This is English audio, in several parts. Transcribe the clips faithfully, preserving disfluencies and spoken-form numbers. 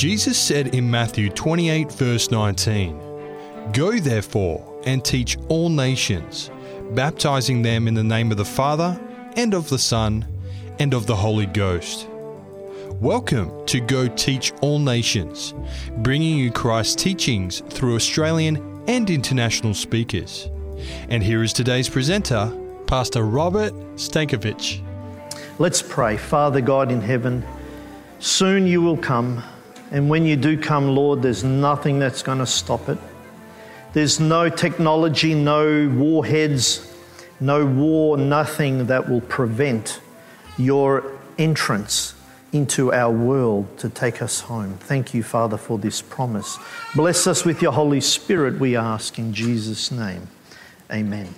Jesus said in Matthew twenty-eight, verse nineteen, "Go therefore and teach all nations, baptizing them in the name of the Father, and of the Son, and of the Holy Ghost." Welcome to Go Teach All Nations, bringing you Christ's teachings through Australian and international speakers. And here is today's presenter, Pastor Robert Stankovic. Let's pray. Father God in heaven, soon you will come. And when you do come, Lord, there's nothing that's going to stop it. There's no technology, no warheads, no war, nothing that will prevent your entrance into our world to take us home. Thank you, Father, for this promise. Bless us with your Holy Spirit, we ask in Jesus' name. Amen.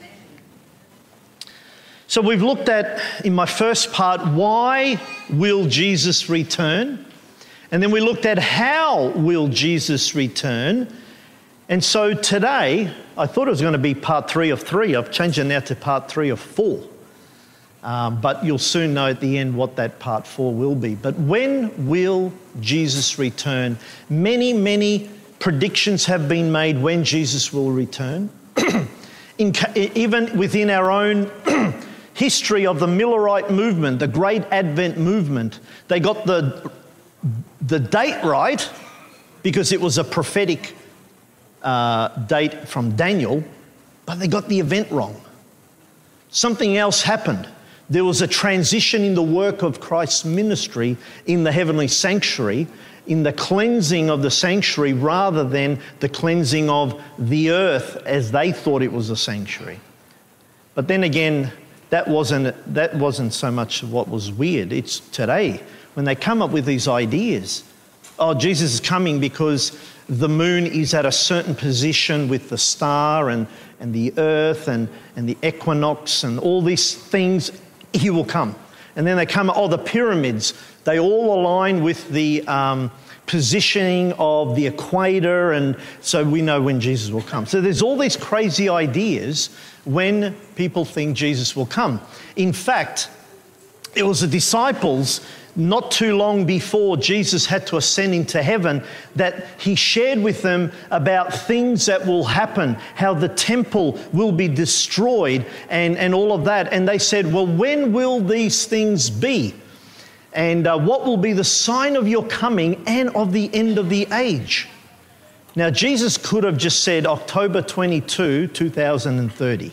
So we've looked at, in my first part, why will Jesus return? And then we looked at how will Jesus return? And so today, I thought it was going to be part three of three. I've changed it now to part three of four. Um, but you'll soon know at the end what that part four will be. But when will Jesus return? Many, many predictions have been made when Jesus will return. In, even within our own history of the Millerite movement, the Great Advent movement, they got the, the date right because it was a prophetic uh, date from Daniel, but they got the event wrong. Something else happened. There was a transition in the work of Christ's ministry in the heavenly sanctuary, in the cleansing of the sanctuary rather than the cleansing of the earth as they thought it was a sanctuary. But then again, that wasn't, that wasn't so much what was weird. It's today when they come up with these ideas. Oh, Jesus is coming because the moon is at a certain position with the star and, and the earth and, and the equinox and all these things. He will come. And then they come, oh, the pyramids, they all align with the um, positioning of the equator, and so we know when Jesus will come. So there's all these crazy ideas when people think Jesus will come. In fact, it was the disciples not too long before Jesus had to ascend into heaven that he shared with them about things that will happen, how the temple will be destroyed and, and all of that. And they said, well, when will these things be? And uh, what will be the sign of your coming and of the end of the age? Now, Jesus could have just said October twenty-second, two thousand thirty.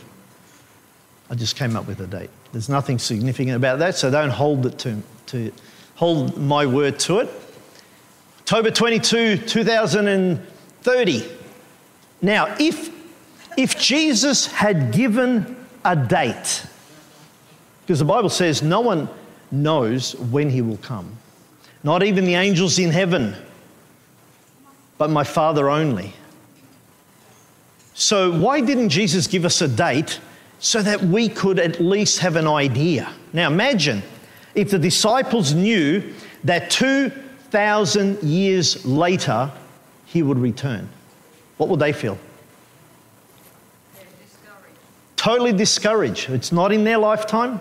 I just came up with a date. There's nothing significant about that, so don't hold it to, to hold my word to it. October twenty-second, two thousand thirty. Now, if, if Jesus had given a date, because the Bible says no one knows when he will come, not even the angels in heaven, but my Father only. So why didn't Jesus give us a date so that we could at least have an idea? Now imagine if the disciples knew that two thousand years later he would return. What would they feel? They're discouraged. Totally discouraged. It's not in their lifetime.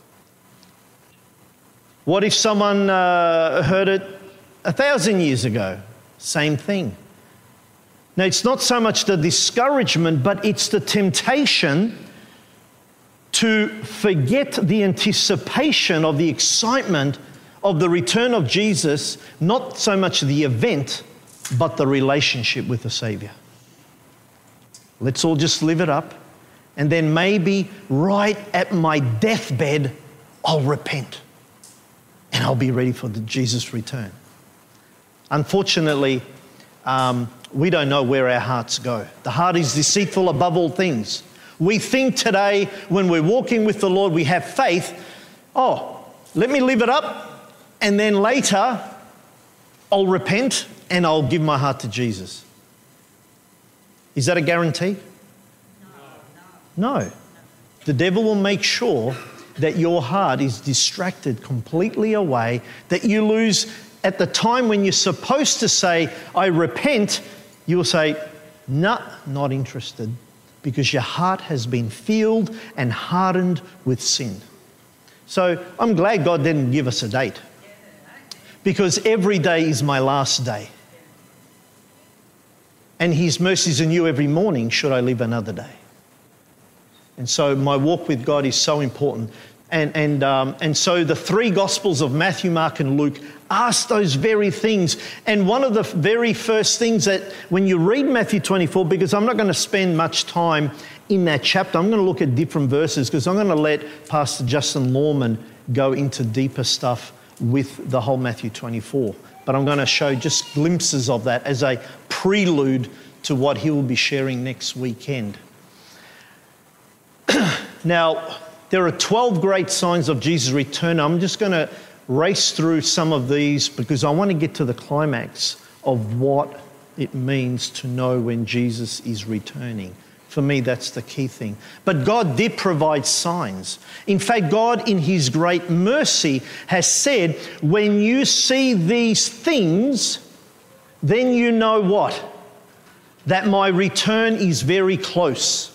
What if someone uh, heard it a thousand years ago? Same thing. Now, it's not so much the discouragement, but it's the temptation to forget the anticipation of the excitement of the return of Jesus, not so much the event, but the relationship with the Savior. Let's all just live it up, and then maybe right at my deathbed, I'll repent, and I'll be ready for the Jesus' return. Unfortunately, um, we don't know where our hearts go. The heart is deceitful above all things. We think today, when we're walking with the Lord, we have faith. Oh, let me live it up, and then later I'll repent and I'll give my heart to Jesus. Is that a guarantee? No. No. The devil will make sure that your heart is distracted completely away, that you lose at the time when you're supposed to say, I repent, you'll say, nah, not interested, because your heart has been filled and hardened with sin. So I'm glad God didn't give us a date, because every day is my last day. and his mercies are new every morning, should I live another day? And so my walk with God is so important. And, and, um, and so the three Gospels of Matthew, Mark and Luke ask those very things. And one of the very first things that when you read Matthew twenty-four, because I'm not going to spend much time in that chapter, I'm going to look at different verses because I'm going to let Pastor Justin Lawman go into deeper stuff with the whole Matthew twenty-four. But I'm going to show just glimpses of that as a prelude to what he will be sharing next weekend. Now, there are twelve great signs of Jesus' return. I'm just going to race through some of these because I want to get to the climax of what it means to know when Jesus is returning. For me, that's the key thing. But God did provide signs. In fact, God, in his great mercy, has said, when you see these things, then you know what? That my return is very close.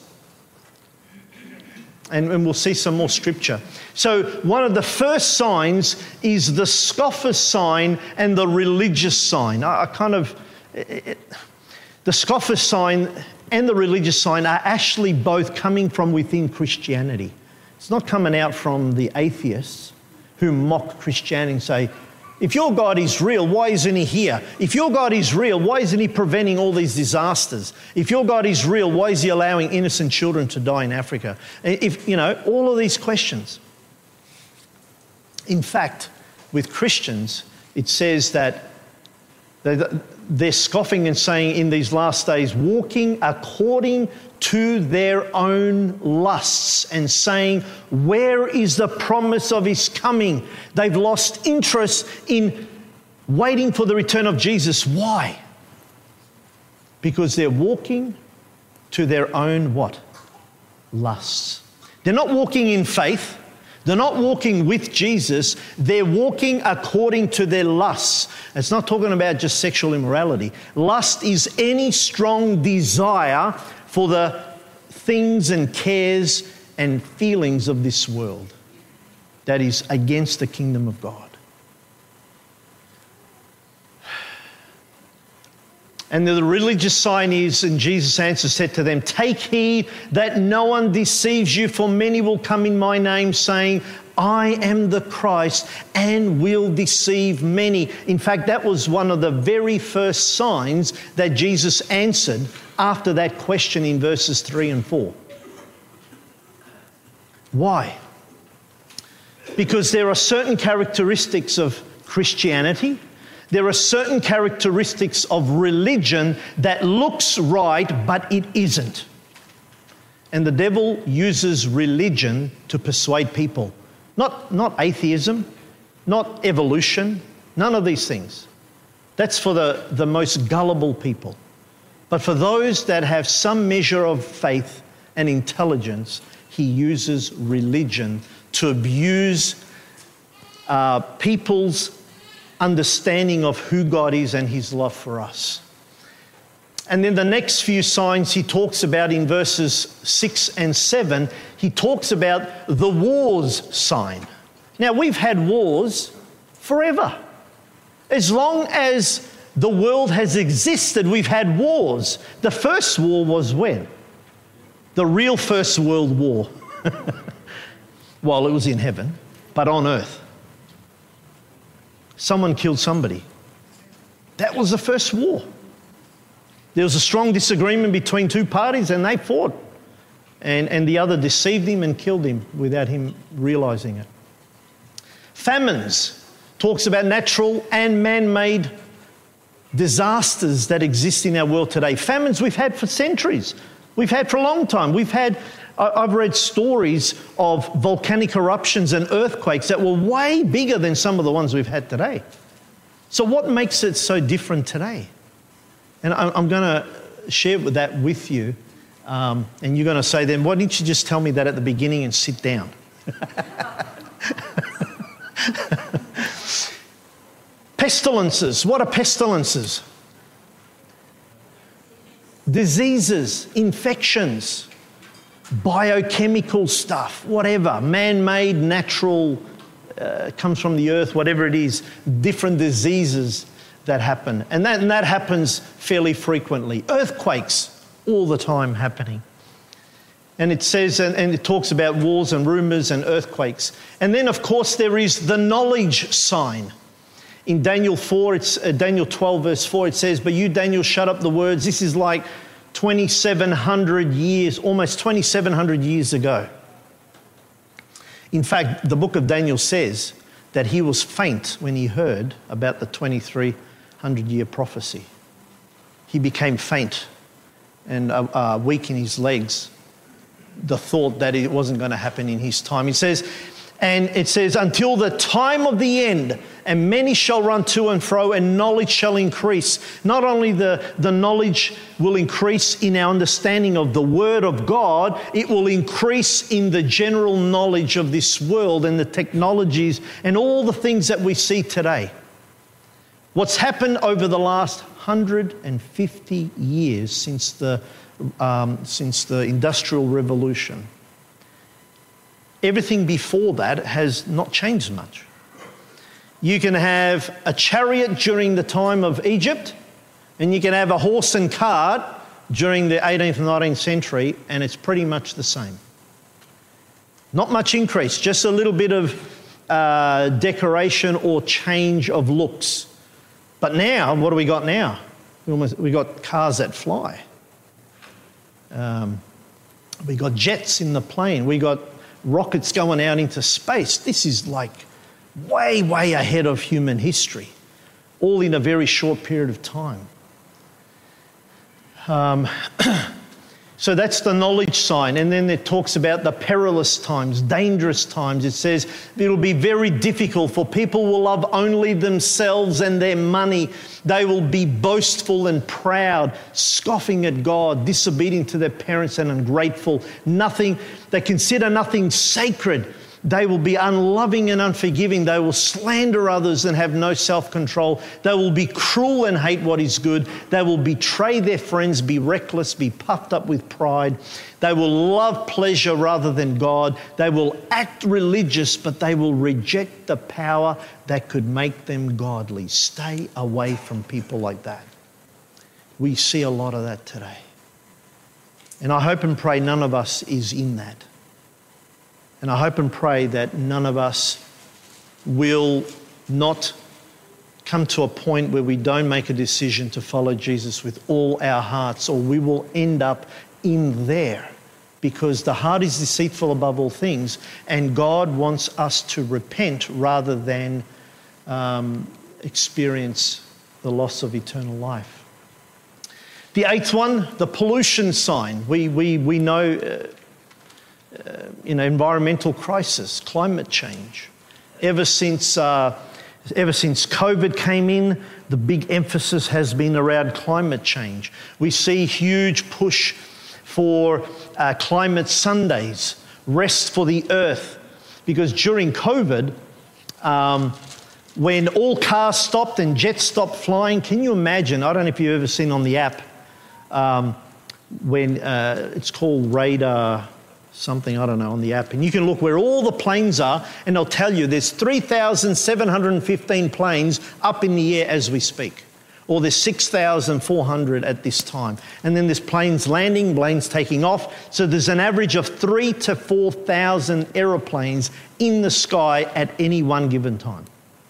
And, and we'll see some more scripture. So one of the first signs is the scoffer sign and the religious sign. I, I kind of... It, the scoffer sign and the religious sign are actually both coming from within Christianity. It's not coming out from the atheists who mock Christianity and say, if your God is real, why isn't he here? If your God is real, why isn't he preventing all these disasters? If your God is real, why is he allowing innocent children to die in Africa? If, you know, all of these questions. In fact, with Christians, it says that they're scoffing and saying in these last days, walking according to their own lusts and saying, where is the promise of his coming? They've lost interest in waiting for the return of Jesus. Why? Because they're walking to their own what? Lusts. They're not walking in faith. They're not walking with Jesus. They're walking according to their lusts. It's not talking about just sexual immorality. Lust is any strong desire for the things and cares and feelings of this world that is against the kingdom of God. And the religious sign is, and Jesus' answer said to them, take heed that no one deceives you, for many will come in my name saying, I am the Christ, and will deceive many. In fact, that was one of the very first signs that Jesus answered after that question in verses three and four. Why? Because there are certain characteristics of Christianity, there are certain characteristics of religion that looks right, but it isn't. And the devil uses religion to persuade people. Not, not atheism, not evolution, none of these things. That's for the, the most gullible people. But for those that have some measure of faith and intelligence, he uses religion to abuse uh, people's understanding of who God is and his love for us. And then the next few signs he talks about in verses six and seven, he talks about the wars sign. Now, we've had wars forever. As long as the world has existed, we've had wars. The first war was when? The real First World War. Well, it was in heaven, but on earth. Someone killed somebody. That was the first war. There was a strong disagreement between two parties and they fought. And, and the other deceived him and killed him without him realizing it. Famines talks about natural and man-made disasters that exist in our world today. Famines we've had for centuries. We've had for a long time. We've had, I've read stories of volcanic eruptions and earthquakes that were way bigger than some of the ones we've had today. So what makes it so different today? And I'm going to share that with you. Um, and you're going to say then, why didn't you just tell me that at the beginning and sit down? Pestilences. What are pestilences? Diseases, infections, biochemical stuff, whatever, man-made, natural, uh, comes from the earth, whatever it is, different diseases that happen. And that, and that happens fairly frequently. Earthquakes, all the time happening. And it says, and, and it talks about wars and rumours and earthquakes. And then, of course, there is the knowledge sign. In Daniel four, it's uh, Daniel twelve, verse four, it says, "But you, Daniel, shut up the words." This is like twenty-seven hundred years, almost twenty-seven hundred years ago. In fact, the book of Daniel says that he was faint when he heard about the twenty-three hundred year prophecy. He became faint and uh, uh, weak in his legs. The thought that it wasn't going to happen in his time. He says, and it says, "Until the time of the end, and many shall run to and fro, and knowledge shall increase." Not only the, the knowledge will increase in our understanding of the Word of God, it will increase in the general knowledge of this world and the technologies and all the things that we see today. What's happened over the last one hundred fifty years since the, um, since the Industrial Revolution, everything before that has not changed much. You can have a chariot during the time of Egypt, and you can have a horse and cart during the eighteenth and nineteenth century, and it's pretty much the same. Not much increase, just a little bit of uh, decoration or change of looks. But now, what do we got now? We almost we got cars that fly. Um, we got jets in the plane. We got rockets going out into space. This is like way, way ahead of human history, all in a very short period of time. Um, so that's the knowledge sign. And then it talks about the perilous times, dangerous times. It says it'll be very difficult, for people will love only themselves and their money. They will be boastful and proud, scoffing at God, disobedient to their parents and ungrateful. Nothing, they consider nothing sacred. They will be unloving and unforgiving. They will slander others and have no self-control. They will be cruel and hate what is good. They will betray their friends, be reckless, be puffed up with pride. They will love pleasure rather than God. They will act religious, but they will reject the power that could make them godly. Stay away from people like that. We see a lot of that today. And I hope and pray none of us is in that. And I hope and pray that none of us will not come to a point where we don't make a decision to follow Jesus with all our hearts, or we will end up in there, because the heart is deceitful above all things, and God wants us to repent rather than um, experience the loss of eternal life. The eighth one, the pollution sign. We, we, we know... Uh, Uh, in an environmental crisis, climate change. Ever since, uh, ever since COVID came in, the big emphasis has been around climate change. We see huge push for uh, climate Sundays, rest for the earth, because during COVID, um, when all cars stopped and jets stopped flying, can you imagine? I don't know if you've ever seen on the app, um, when uh, it's called Radar something, I don't know, on the app, and you can look where all the planes are, and they'll tell you there's three thousand seven hundred fifteen planes up in the air as we speak, or there's six thousand four hundred at this time, and then there's planes landing, planes taking off, so there's an average of three to four thousand aeroplanes in the sky at any one given time.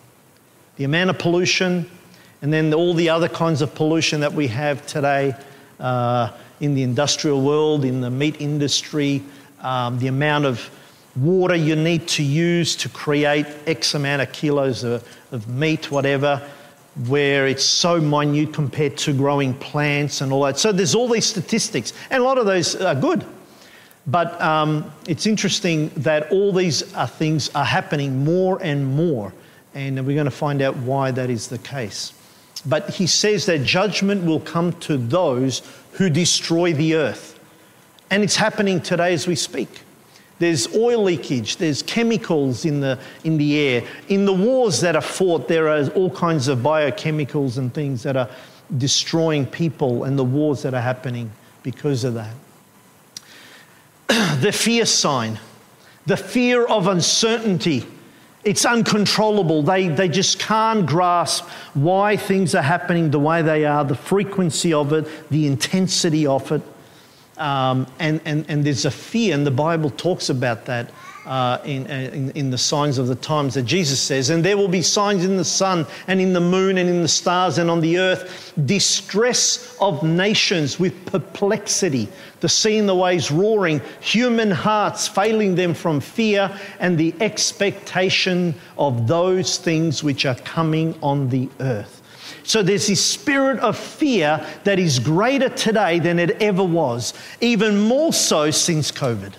The amount of pollution, and then all the other kinds of pollution that we have today uh, in the industrial world, in the meat industry, Um, the amount of water you need to use to create X amount of kilos of, of meat, whatever, where it's so minute compared to growing plants and all that. So there's all these statistics, and a lot of those are good. But um, it's interesting that all these uh, things are happening more and more, and we're going to find out why that is the case. But he says that judgment will come to those who destroy the earth. And it's happening today as we speak. There's oil leakage, there's chemicals in the, in the air. In the wars that are fought, there are all kinds of biochemicals and things that are destroying people, and the wars that are happening because of that. The fear sign, the fear of uncertainty. It's uncontrollable. They, they just can't grasp why things are happening the way they are, the frequency of it, the intensity of it. Um, and, and, and there's a fear, and the Bible talks about that uh, in, in, in the signs of the times that Jesus says, and there will be signs in the sun and in the moon and in the stars and on the earth, distress of nations with perplexity, the sea and the waves roaring, human hearts failing them from fear and the expectation of those things which are coming on the earth. So there's this spirit of fear that is greater today than it ever was, even more so since COVID.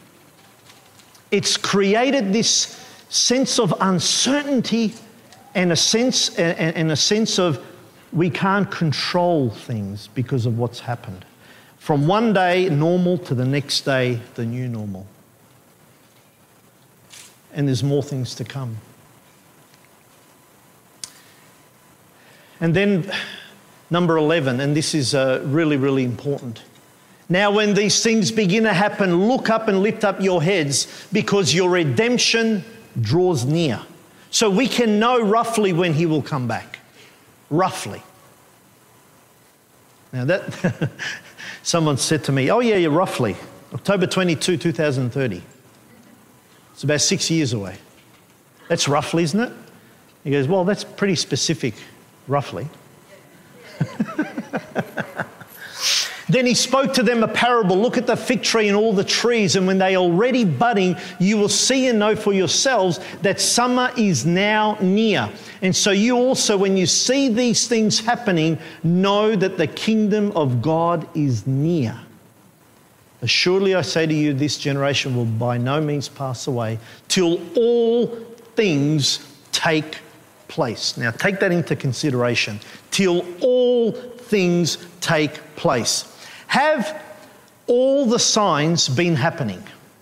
It's created this sense of uncertainty and a sense and, and a sense of we can't control things because of what's happened. From one day normal to the next day, the new normal. And there's more things to come. And then number eleven, and this is uh, really, really important. Now when these things begin to happen, look up and lift up your heads because your redemption draws near. So we can know roughly when he will come back. Roughly. Now that, someone said to me, oh yeah, yeah, roughly. October twenty-second, two thousand thirty. It's about six years away. That's roughly, isn't it? He goes, well, that's pretty specific. Roughly. Then he spoke to them a parable. Look at the fig tree and all the trees, and when they are already budding, you will see and know for yourselves that summer is now near. And so you also, when you see these things happening, know that the kingdom of God is near. Assuredly I say to you, this generation will by no means pass away till all things take place. Now take that into consideration. Till all things take place. Have all the signs been happening?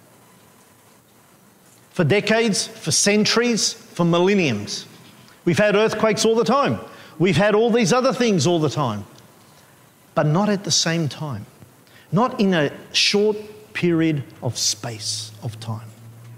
For decades, for centuries, for millenniums. We've had earthquakes all the time. We've had all these other things all the time. But not at the same time. Not in a short period of space of time.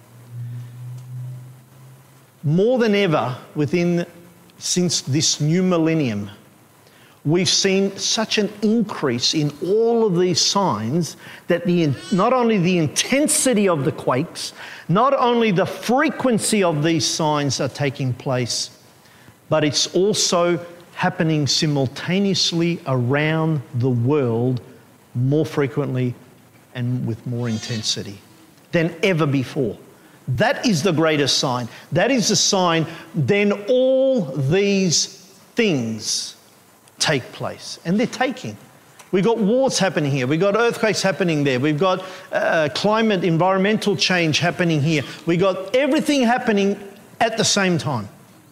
More than ever within, since this new millennium, we've seen such an increase in all of these signs that the, not only the intensity of the quakes, not only the frequency of these signs are taking place, but it's also happening simultaneously around the world more frequently and with more intensity than ever before. That is the greatest sign. That is the sign. Then all these things take place. And they're taking. We've got wars happening here. We've got earthquakes happening there. We've got uh, climate, environmental change happening here. We've got everything happening at the same time.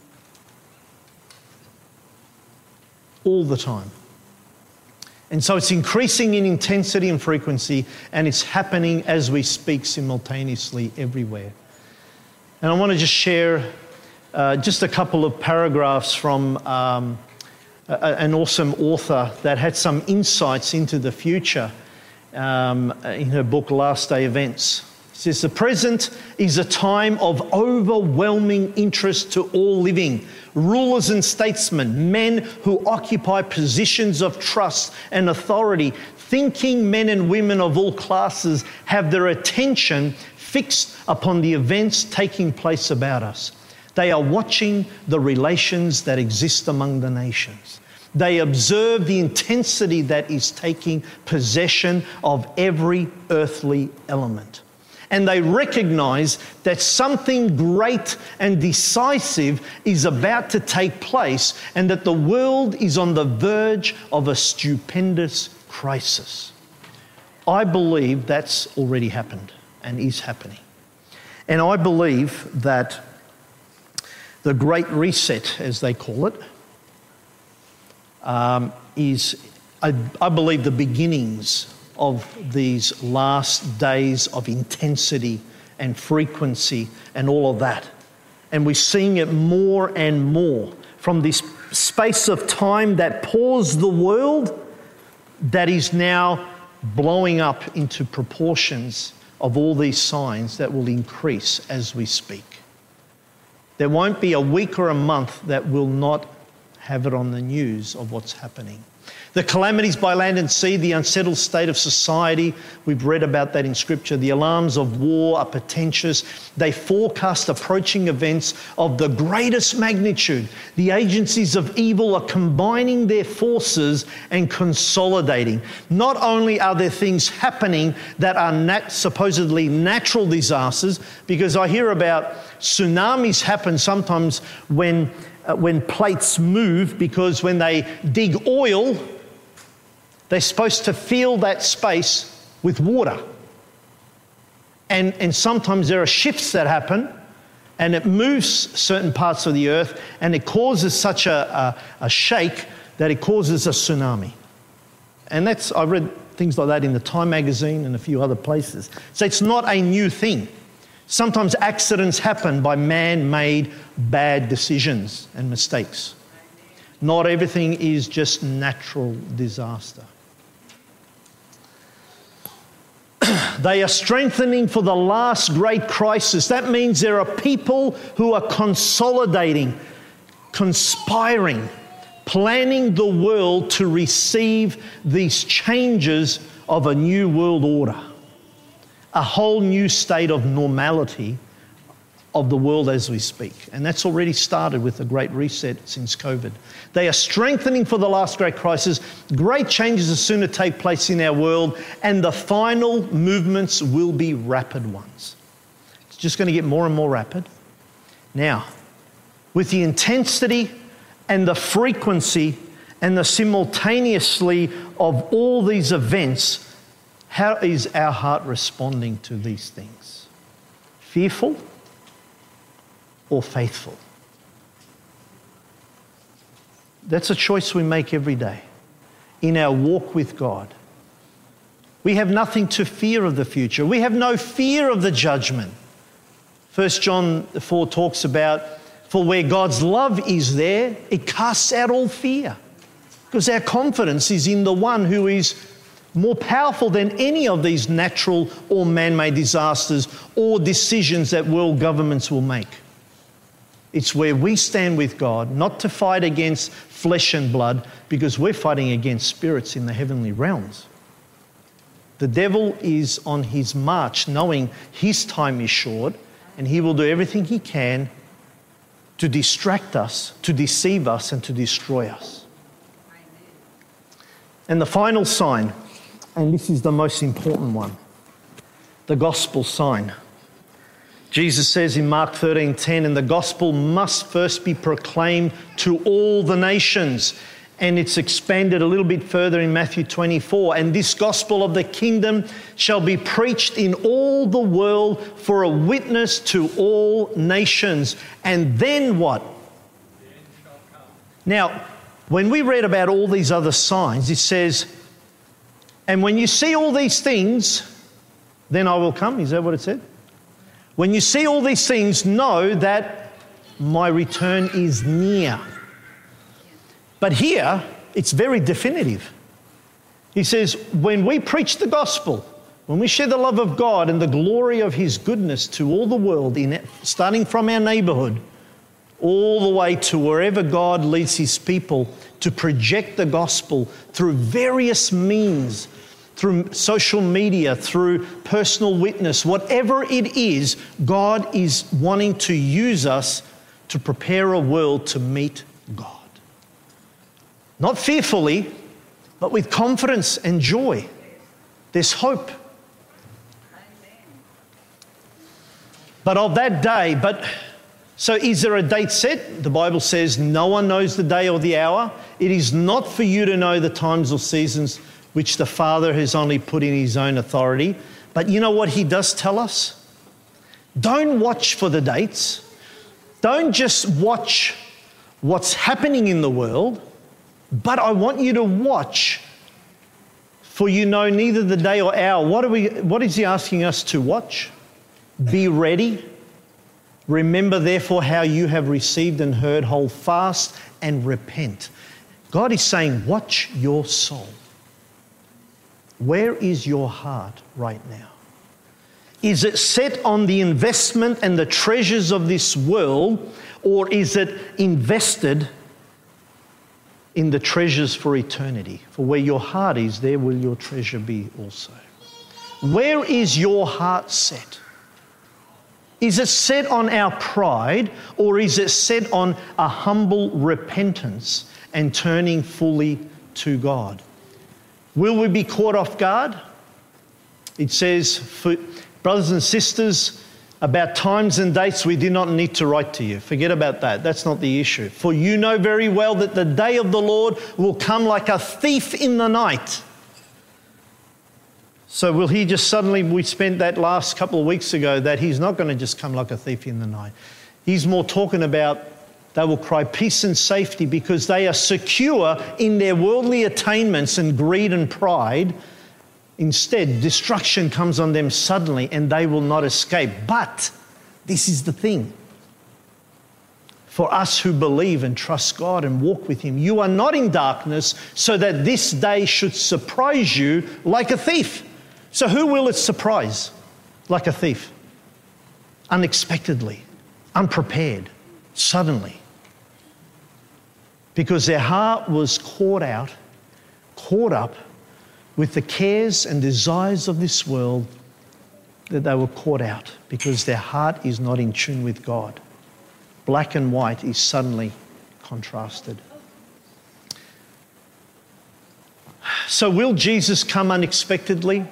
All the time. And so it's increasing in intensity and frequency, and it's happening as we speak simultaneously everywhere. And I want to just share uh, just a couple of paragraphs from um, a, an awesome author that had some insights into the future um, in her book, Last Day Events. It says, the present is a time of overwhelming interest to all living, rulers and statesmen, men who occupy positions of trust and authority. Thinking men and women of all classes have their attention fixed upon the events taking place about us. They are watching the relations that exist among the nations. They observe the intensity that is taking possession of every earthly element. And they recognize that something great and decisive is about to take place and that the world is on the verge of a stupendous crisis. I believe that's already happened and is happening. And I believe that the Great Reset, as they call it, um, is, I, I believe, the beginnings of these last days of intensity and frequency and all of that. And we're seeing it more and more from this space of time that paused the world that is now blowing up into proportions of all these signs that will increase as we speak. There won't be a week or a month that will not have it on the news of what's happening. The calamities by land and sea, the unsettled state of society, we've read about that in Scripture. The alarms of war are portentous. They forecast approaching events of the greatest magnitude. The agencies of evil are combining their forces and consolidating. Not only are there things happening that are nat- supposedly natural disasters, because I hear about tsunamis happen sometimes when, uh, when plates move, because when they dig oil, they're supposed to fill that space with water. And, and sometimes there are shifts that happen and it moves certain parts of the earth and it causes such a, a, a shake that it causes a tsunami. And that's, I read things like that in the Time magazine and a few other places. So it's not a new thing. Sometimes accidents happen by man-made bad decisions and mistakes. Not everything is just natural disaster. They are strengthening for the last great crisis. That means there are people who are consolidating, conspiring, planning the world to receive these changes of a new world order, a whole new state of normality of the world as we speak. And that's already started with the Great Reset since COVID. They are strengthening for the last great crisis. Great changes are soon to take place in our world, and the final movements will be rapid ones. It's just going to get more and more rapid. Now, with the intensity and the frequency and the simultaneously of all these events, how is our heart responding to these things? Fearful or faithful? That's a choice we make every day in our walk with God. We have nothing to fear of the future. We have no fear of the judgment. First John four talks about, for where God's love is there, it casts out all fear. Because our confidence is in the one who is more powerful than any of these natural or man-made disasters or decisions that world governments will make. It's where we stand with God, not to fight against flesh and blood, because we're fighting against spirits in the heavenly realms. The devil is on his march, knowing his time is short, and he will do everything he can to distract us, to deceive us, and to destroy us. And the final sign, and this is the most important one, the gospel sign. Jesus says in Mark thirteen ten, and the gospel must first be proclaimed to all the nations. And it's expanded a little bit further in Matthew twenty-four. And this gospel of the kingdom shall be preached in all the world for a witness to all nations. And then what? Now, when we read about all these other signs, it says, and when you see all these things, then I will come. Is that what it said? When you see all these things, know that my return is near. But here, it's very definitive. He says, when we preach the gospel, when we share the love of God and the glory of his goodness to all the world, in it, starting from our neighborhood, all the way to wherever God leads his people to project the gospel through various means, through social media, through personal witness, whatever it is, God is wanting to use us to prepare a world to meet God. Not fearfully, but with confidence and joy. There's hope. But of that day, but so is there a date set? The Bible says no one knows the day or the hour. It is not for you to know the times or seasons which the Father has only put in his own authority. But you know what he does tell us? Don't watch for the dates. Don't just watch what's happening in the world, but I want you to watch, for you know neither the day or hour. What are we? What is he asking us to watch? Be ready. Remember therefore how you have received and heard, hold fast and repent. God is saying, watch your soul. Where is your heart right now? Is it set on the investment and the treasures of this world, or is it invested in the treasures for eternity? For where your heart is, there will your treasure be also. Where is your heart set? Is it set on our pride, or is it set on a humble repentance and turning fully to God? Will we be caught off guard? It says, for brothers and sisters, about times and dates we do not need to write to you. Forget about that. That's not the issue. For you know very well that the day of the Lord will come like a thief in the night. So will he just suddenly, we spent that last couple of weeks ago, that he's not going to just come like a thief in the night. He's more talking about they will cry peace and safety because they are secure in their worldly attainments and greed and pride. Instead, destruction comes on them suddenly and they will not escape. But this is the thing. For us who believe and trust God and walk with him, you are not in darkness so that this day should surprise you like a thief. So who will it surprise like a thief? Unexpectedly, unprepared, suddenly. Because their heart was caught out, caught up with the cares and desires of this world, that they were caught out because their heart is not in tune with God. Black and white is suddenly contrasted. So will Jesus come unexpectedly?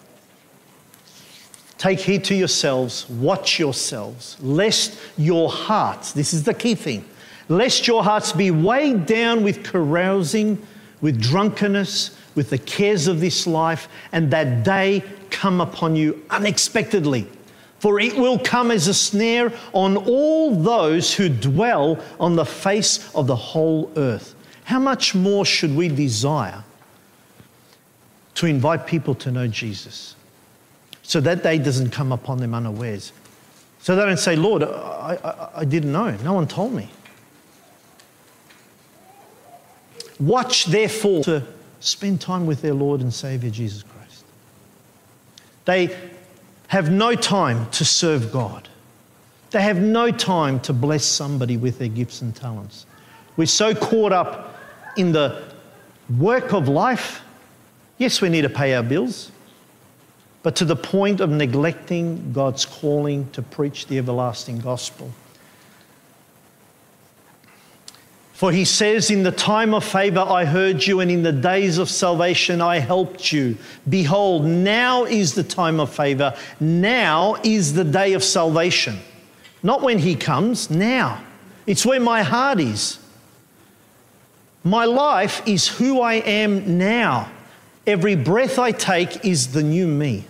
Take heed to yourselves, watch yourselves, lest your hearts, this is the key thing, lest your hearts be weighed down with carousing, with drunkenness, with the cares of this life, and that day come upon you unexpectedly. For it will come as a snare on all those who dwell on the face of the whole earth. How much more should we desire to invite people to know Jesus, so that day doesn't come upon them unawares? So they don't say, Lord, I, I, I didn't know. No one told me. Watch, therefore, to spend time with their Lord and Saviour, Jesus Christ. They have no time to serve God. They have no time to bless somebody with their gifts and talents. We're so caught up in the work of life. Yes, we need to pay our bills, but to the point of neglecting God's calling to preach the everlasting gospel. For he says, in the time of favour I heard you, and in the days of salvation I helped you. Behold, now is the time of favour. Now is the day of salvation. Not when he comes, now. It's where my heart is. My life is who I am now. Every breath I take is the new me.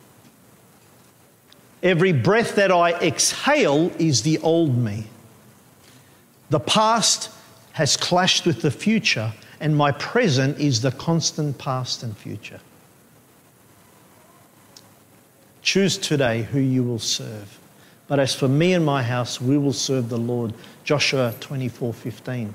Every breath that I exhale is the old me. The past has clashed with the future, and my present is the constant past and future. Choose today who you will serve. But as for me and my house, we will serve the Lord. Joshua twenty-four fifteen.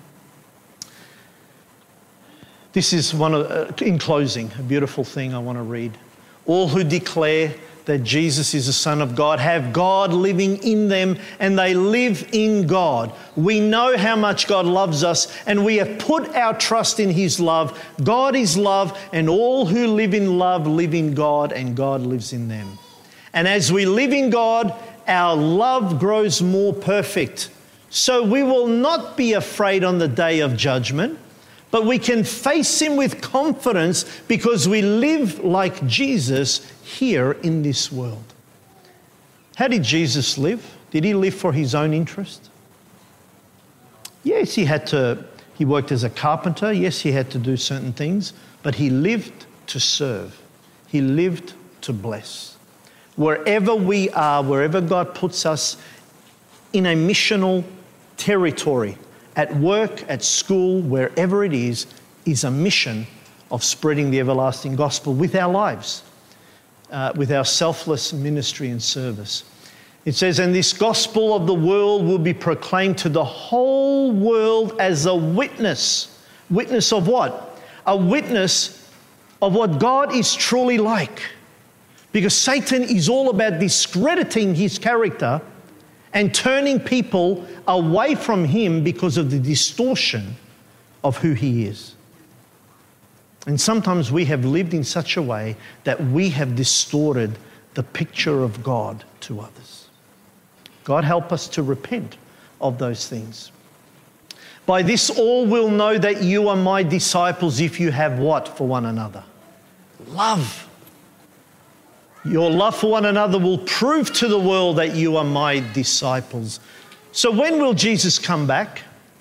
This is one of, uh, in closing, a beautiful thing I want to read. All who declare that Jesus is the Son of God have God living in them, and they live in God. We know how much God loves us, and we have put our trust in his love. God is love, and all who live in love live in God, and God lives in them. And as we live in God, our love grows more perfect. So we will not be afraid on the day of judgment, but we can face him with confidence because we live like Jesus here in this world. How did Jesus live? Did he live for his own interest? Yes, he had to, he worked as a carpenter. Yes, he had to do certain things, but he lived to serve. He lived to bless. Wherever we are, wherever God puts us in a missional territory, at work, at school, wherever it is, is a mission of spreading the everlasting gospel with our lives, uh, with our selfless ministry and service. It says, and this gospel of the world will be proclaimed to the whole world as a witness. Witness of what? A witness of what God is truly like. Because Satan is all about discrediting his character and turning people away from him because of the distortion of who he is. And sometimes we have lived in such a way that we have distorted the picture of God to others. God help us to repent of those things. By this all will know that you are my disciples if you have what for one another? Love. Your love for one another will prove to the world that you are my disciples. So when will Jesus come back?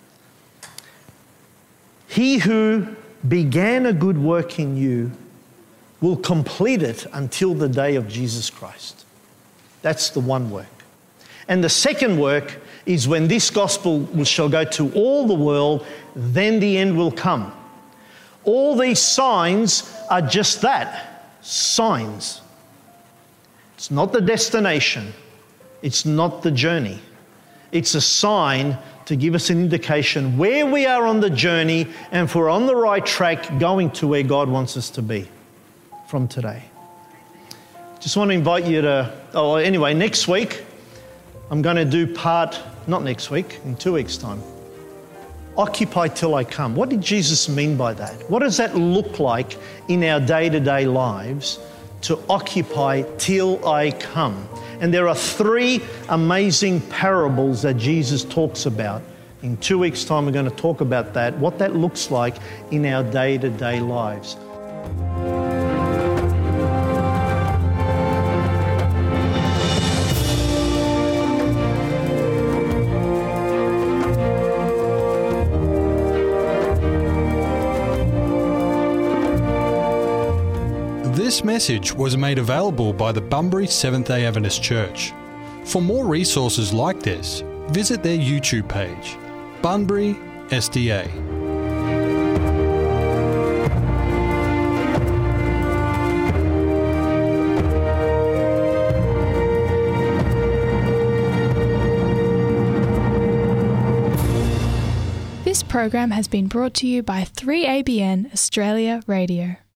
He who began a good work in you will complete it until the day of Jesus Christ. That's the one work. And the second work is when this gospel shall go to all the world, then the end will come. All these signs are just that, signs. It's not the destination. It's not the journey. It's a sign to give us an indication where we are on the journey and if we're on the right track going to where God wants us to be from today. Just want to invite you to, oh, anyway, next week, I'm going to do part, not next week, in two weeks' time. Occupy till I come. What did Jesus mean by that? What does that look like in our day-to-day lives to occupy till I come? And there are three amazing parables that Jesus talks about. In two weeks' time, we're going to talk about that, what that looks like in our day-to-day lives. This message was made available by the Bunbury Seventh-day Adventist Church. For more resources like this, visit their YouTube page, Bunbury S D A. This program has been brought to you by three A B N Australia Radio.